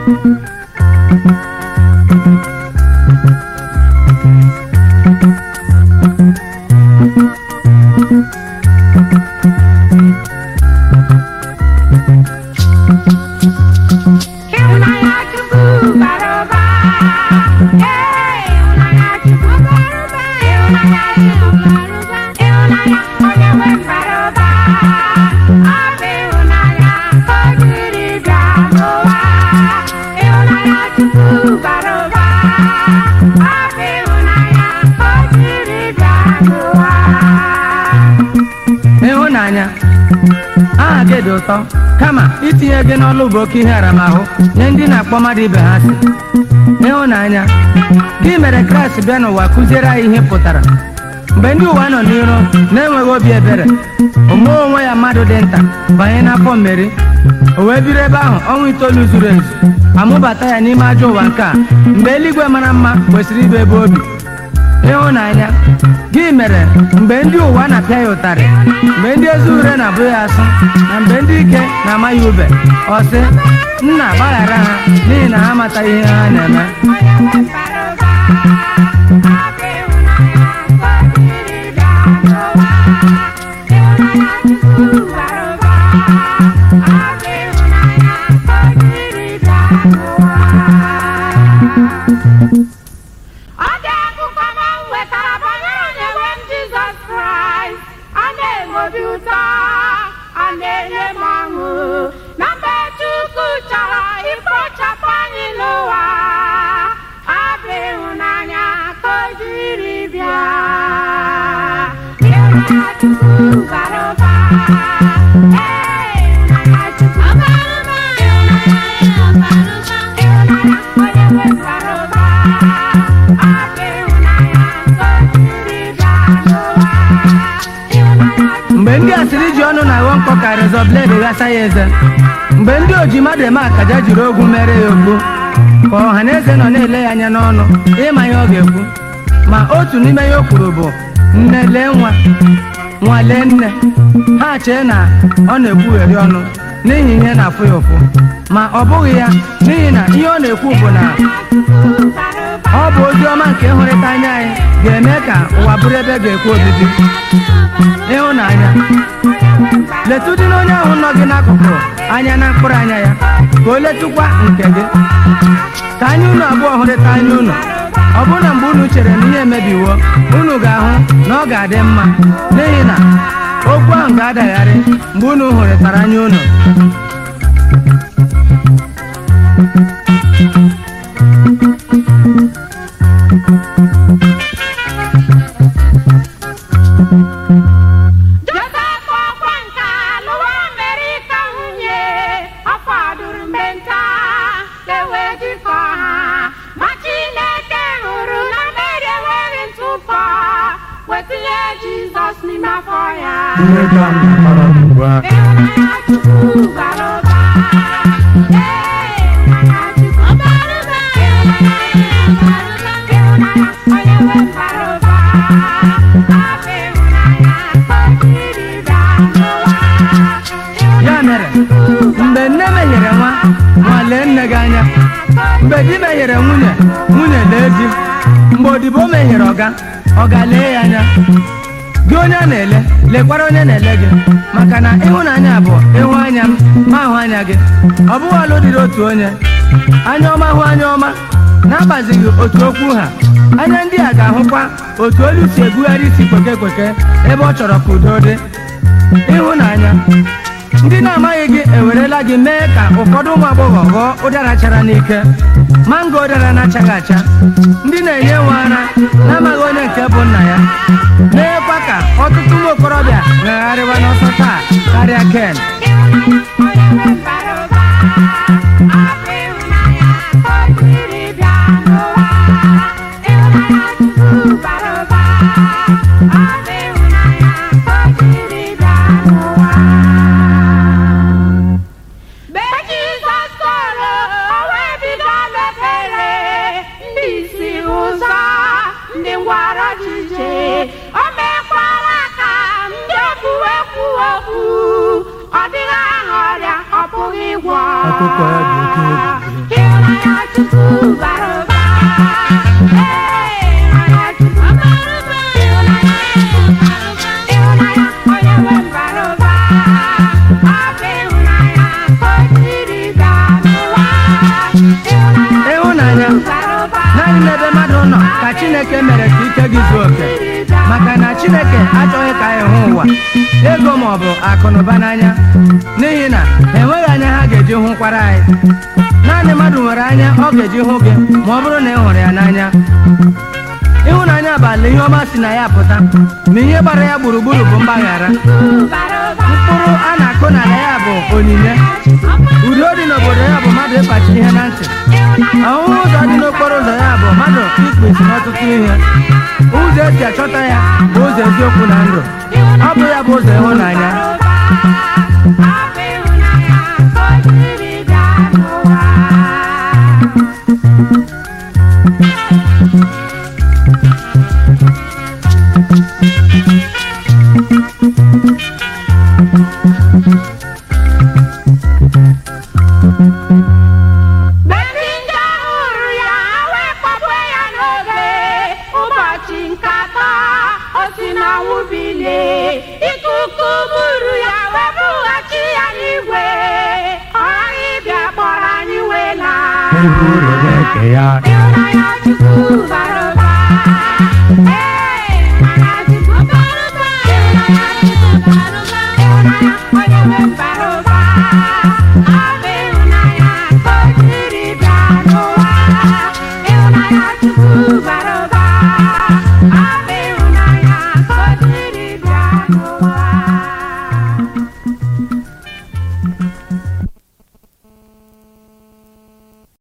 ụtọ kama itinye gị n'ọlụ bụ oke ihe aramahụ nye ndị na-akpọ mmadụ ibe ha asị. Ịhụnanya gị mere Kraịst bịa n'ụwa kụziere anyị ihe pụtara. Mgbe ndị ụwa nọ n'iro na-enweghị obi ebere, o mee onwe ya mmadụ dị nta banye n'afọ mmeri, o wee biri ebe ahụ ọnwa 9 zuru ezu, amụbata ya n'ime ajọ ụwa nke a mgbe eluigwe mara mma kwesịrị ịbụ ebe obi. Ịhụnanya gị mere mgbe ndị ụwa na-apịa ya ụtarị, mgbe ndị ezi ure na-abụ ya asụ, na mgbe ndị ike na-ama ya ube, ọ sị, nna gbaghara ha n'ihi na ha amataghị ihe ha na-eme. Mgbe ndị asịrị ji ọnụ na-aghọ nkọ ka rezọ bledi ghasa ya eze, mgbe ndị oji mmadụ eme akaja jiri ogwu mere ya ogbu, ka ọha na eze nọ na-ele ya anya n'ọnụ ịma ihe ọ ga-ekwu, ma otu n'ime ya o kwuru bụ nne lee nwa, nwa lee nne. Ha chee na ọ na-ekwugheri ọnụ n'ihi ihe na-afụ ya ụfụ, ma ọ bụghị ya, n'ihi na ihe ọ na-ekwu bụ na ọ bụ ozi ọma nke ịhụrịta anya anyị ga-eme ka ụwa bụrụ ebe ga-ekwu obibi. Ịhụnanya letụdị n'onye ahụ nọ gị n'akụkụ anya na mkpụrụ anya ya, ka o letụkwa nke gị, ka anya unu abụọ hụrịta anya unu. Ọ bụrụ na mgbe unu chere na ihe emebiwo, unu ga-ahụ na ọ ga-adị mma, n'ihi na okwu ahụ ga-adagharị mgbe unu hụrịtara anya unu. Ya mere mgbe nne mehiere nwa, nwa lee nne gị anya. Mgbe di mehiere nwunye, nwunye lee di. Mgbe odibo mehiere ọga lee ya anya. Gị onye a na-ele, lekwara onye na-ele gị, maka na ịhụnanya bụ ịhụ anya m ma ahụ anya gị. Ọ bụghị ọlụ dịrị otu onye, anya ọma hụ anya ọma, na-agbazighị otu okwu ha. Anya ndị a ga-ahụkwa otu olu si ebugharị isi kweke ebe ọ chọrọ ka udo dị. Ịhụnanya ndị na-amaghị gị ewerela gị mee ka ụfọdụ ụmụ agbọghọ ghọọ ụdara chara n'ike, mango ụdara na-achaghị acha. Ndị na-enye nwa ara na-amaghị onye nke bụ nna ya, meekwa ka ọtụtụ ụmụ okorobịa ghagharịwa n'ọsọ taa karịa Ken. Akụkọ ya dị oke egwu. Chineke achọghị ka anyị hụ ụwa ego ma ọ bụ akụ na ụba n'anya n'ihi na enweghị anya ha ga-eji hụkwara anyị. Naanị mmadụ nwere anya ọ ga-eji hụ gị ma ọ bụrụ na ị hụrụ ya n'anya. Ịhụnanya bụ ala ihe ọma si na ya pụta ma ihe gbara ya gburugburu bụ mgbaghara. Mkpụrụ a na-akụ n'ala ya bụ onyinye. Udo dị n'obodo ya bụ mmadụ ịkpachi ihe na ntị. Ahụhụ ụzọ dị n'okporo ụzọ ya bụ mmadụ ikpu isi n'ọtụtụ ihe. Ụzọ esi achọta ya bụ ụzọ eziokwu na ndụ. Ọ bụ ya bụ ụzọ ịhụnanya. Ikuku buru ya webughachi ya n'igwe, ọ ghaghị ịbịa kpọrọ anyị wela. Ịhụnanya Chukwu bara ụba. Ịhụnanya Chukwu bara ụba. Ịhụnanya Chukwu bara ụba. Ịhụnanya onye nwe m bara ụba.